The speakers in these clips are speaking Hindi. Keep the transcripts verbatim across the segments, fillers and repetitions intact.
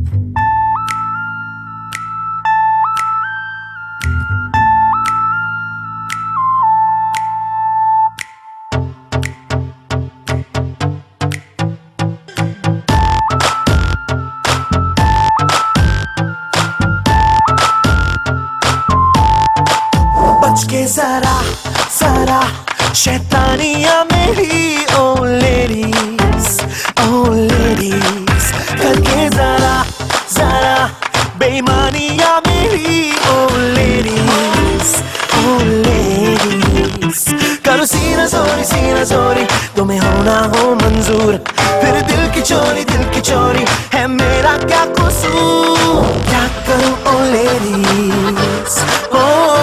के जरा जरा शैतानिया मेरी ओ लेडीज ओ लेडीज करके जरा जरा बेईमानिया मेरी ओ लेडीज ओ लेडीज करो सीना जोरी सीना जोरी तुम्हें होना हो मंजूर फिर दिल की चोरी दिल की चोरी है मेरा क्या कसूर क्या करूं ओ लेडीज ओ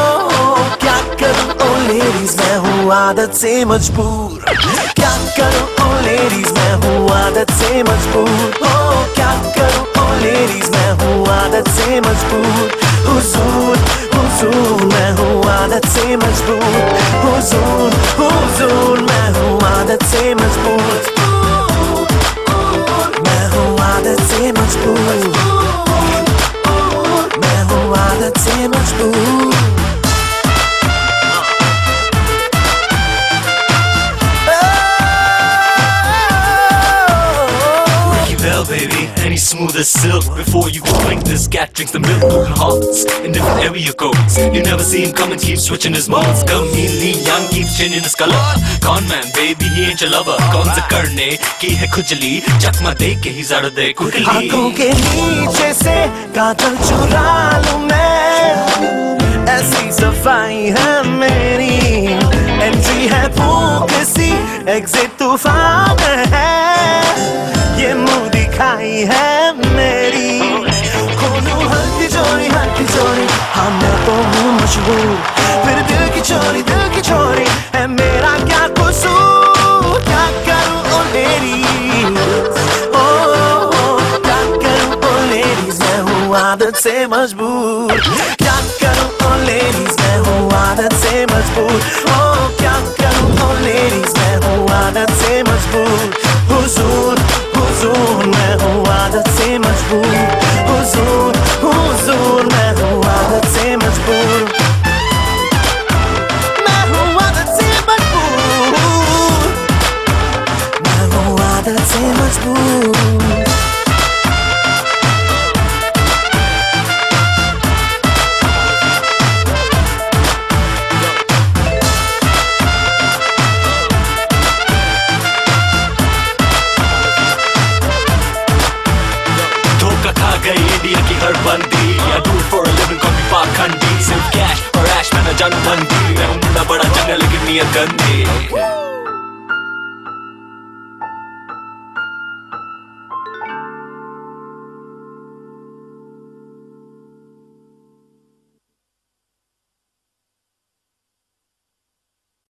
मैं हूँ आदत से मजबूर क्या करूँ ओ लेडीज मैं हूँ आदत से मजबूर ओ क्या करूँ ओ लेडीज मैं हूँ आदत से मजबूर हुजूर हुजूर मैं हूँ आदत से मजबूर हुजूर हुजूर मैं हूँ आदत से मजबूर मैं हूँ आदत से मजबूर मैं हूँ आदत से मजबूर baby, and he's smooth as silk. Before you can drink this cat drinks the milk. Golden hearts in different area codes. You never see him come and keep switching his modes. Chameleon young keeps changing his color. Con man baby, he ain't your lover. कौन से करने की है खुजली चकमा दे के ही जड़ दे quickly. आँखों के नीचे से काजल चुरा लूं मैं ऐसी सफाई है मेरी एंट्री है फूंक सी एग्जिट तूफान है ये मुंह दिखाई है मेरी खोलूं हर तिजोरी हर तिजोरी हाँ मैं तो हूँ मशहूर फिर दिल की चोरी दिल की चोरी है मेरा क्या कसूर क्या करूँ ओ लेडीज ओ क्या करूँ ओ लेडीज मैं हूँ आदत से मजबूर क्या करूँ ओ लेडीज मैं हूँ आदत से मजबूर ओ क्या करूँ ओ लेडीज मैं हूँ आदत से मजबूर हुजूर हुजूर मैं हूँ आदत से मजबूर हुजूर हुजूर मैं हूँ आदत से मजबूर मैं हूँ आदत से मजबूर मैं हूँ आदत से मजबूर इंडिया की हर बंदी I do it for a living copy पाखंडी सिर्फ कैश और ऐश में न जानू बंदी मैं हूँ बड़ा बड़ा जंगल लेकिन नियत गंदी